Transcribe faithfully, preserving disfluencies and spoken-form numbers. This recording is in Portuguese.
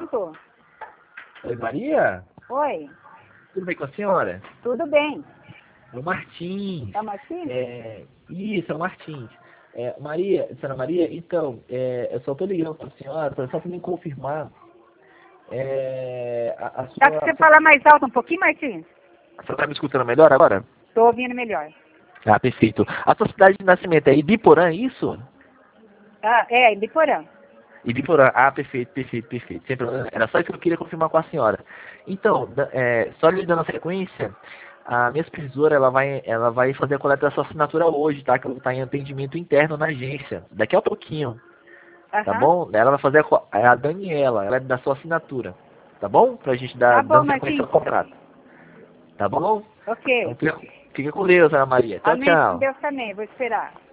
pronto. Oi, Maria? Oi, Tudo bem com a senhora? tudo bem. É o Martins. É o Martins? É, isso, é o Martins. É, Maria, senhora Maria, então, é, eu só estou ligando para a senhora, pra- só para me confirmar. É, a, a Dá sua. pra você A falar mais alto um pouquinho, Martins? senhora está me escutando melhor agora? Tô ouvindo melhor. Ah, perfeito. A sua cidade de nascimento é Ibiporã, é isso? Ah, é, de Porã. Ibiporã. Ah, perfeito, perfeito, perfeito. Sem problema. Era só isso que eu queria confirmar com a senhora. Então, da- é, só lhe dando a sequência, a minha supervisora ela vai, ela vai fazer a coleta da sua assinatura hoje, tá? Que ela está em atendimento interno na agência. Daqui a pouquinho, tá Aham. bom? Ela vai fazer a, co- é a Daniela, ela é da sua assinatura. Tá bom? Pra gente dar Tá bom, dando sequência Martins. ao contrato. Tá bom? Então Ok. fica, fica com Deus, Ana Maria. Tchau, Amém. Com tchau. Deus também. Vou esperar.